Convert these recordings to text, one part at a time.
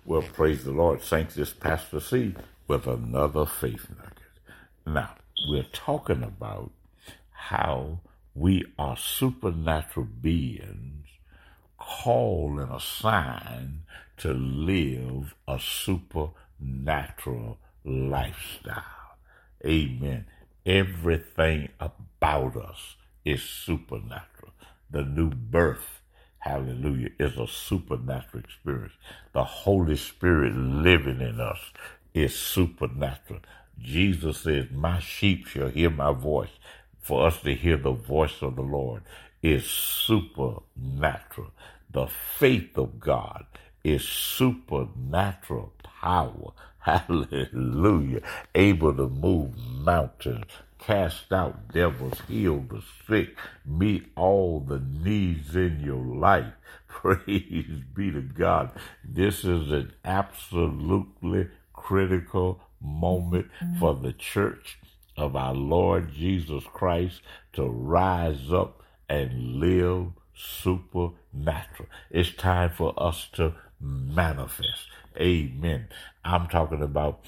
Well, praise the Lord, saints. This Pastor C with another faith nugget. Now, we're talking about how we are supernatural beings called and assigned to live a supernatural lifestyle. Amen. Everything about us is supernatural. The new birth, hallelujah, is a supernatural experience. The Holy Spirit living in us is supernatural. Jesus says, my sheep shall hear my voice. For us to hear the voice of the Lord is supernatural. The faith of God is supernatural power. Hallelujah. Able to move mountains, cast out devils, heal the sick, meet all the needs in your life. Praise be to God. This is an absolutely critical moment for the church of our Lord Jesus Christ to rise up and live supernatural. It's time for us to manifest. Amen. I'm talking about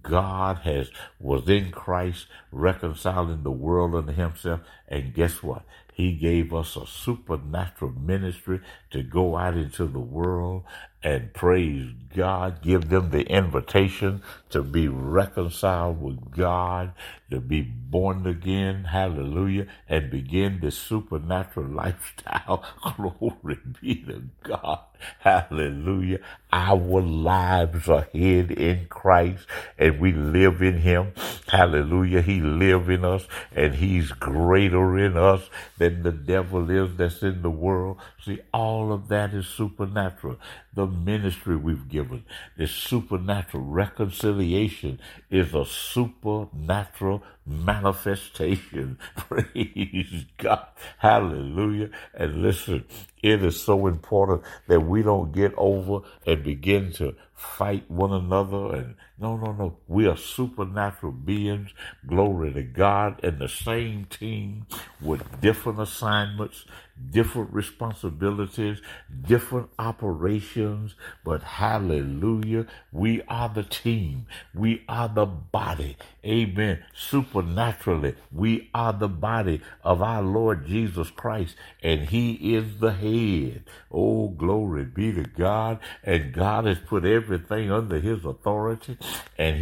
God was in Christ reconciling the world unto himself. And guess what? He gave us a supernatural ministry to go out into the world and praise God, give them the invitation to be reconciled with God, to be born again, hallelujah, and begin this supernatural lifestyle. Glory be to God, hallelujah. Our lives are hid in Christ and we live in him, hallelujah. He lives in us and he's greater in us than the devil is that's in the world. See, all of that is supernatural. The ministry we've given, this supernatural reconciliation is a supernatural manifestation. Praise God. Hallelujah. And listen, it is so important that we don't get over and begin to fight one another. And no. We are supernatural beings. Glory to God. And the same team with different assignments, different responsibilities, different operations. But hallelujah, we are the team. We are the body. Amen. Supernaturally, we are the body of our Lord Jesus Christ, and he is the head. Oh, glory be to God. And God has put everything under his authority. And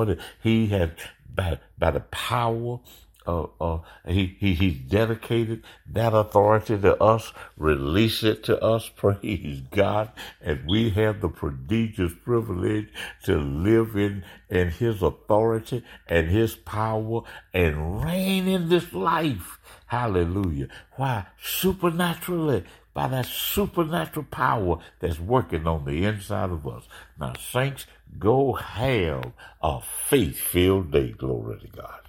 he has, by the power he's dedicated that authority to us, release it to us, praise God, and we have the prodigious privilege to live in his authority and his power and reign in this life. Hallelujah. Why? Supernaturally, by that supernatural power that's working on the inside of us. Now, saints, go have a faith-filled day. Glory to God.